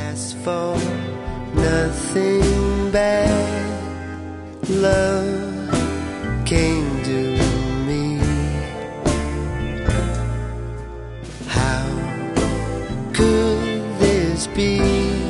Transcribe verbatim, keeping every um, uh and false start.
asked for nothing bad. Love came to me. How could this be?